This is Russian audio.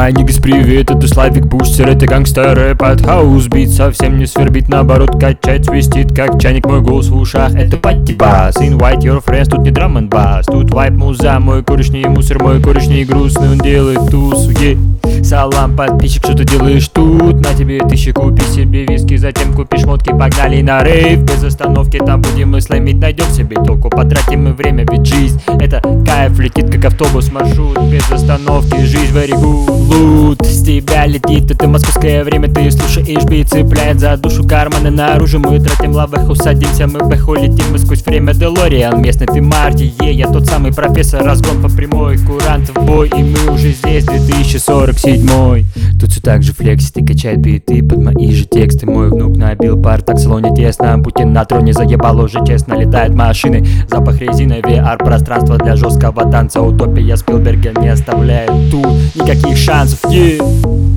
Май нигас, привет, это Славик Бустер, это гангстер рэп от хаус бит. Совсем не свербит, наоборот качать свистит, как чайник мой голос в ушах. Это пати бас, invite your friends, тут не драм н бас, тут вайп муза. Мой корешний мусор, мой корешний грустный, он делает тусу, Салам, подписчик, что ты делаешь тут? На тебе 1000, купи себе виски, затем купишь шмотки, погнали на рейв. Без остановки там будем мы слэмить, найдем себе толку, потратим мы время, ведь жизнь это кайф, летит как автобус, маршрут без остановки, жизнь very good. Лут с тебя летит, это московское время, ты слушаешь бит, цепляет за душу, карманы наружу, мы тратим лавах, садимся мы в эхо, летим мы сквозь время. Делориан, местный ты Марти, я тот самый профессор, разгон по прямой, курант в бой, и мы уже здесь, 2047. Тут все так же флексит и качает биты под мои же тексты. Мой внук набил пар, так в салоне тесно, Путин на троне заебал уже честно. Летают машины, запах резины, VR, пространство для жесткого танца. Утопия Спилберга не оставляет тут никаких шансов,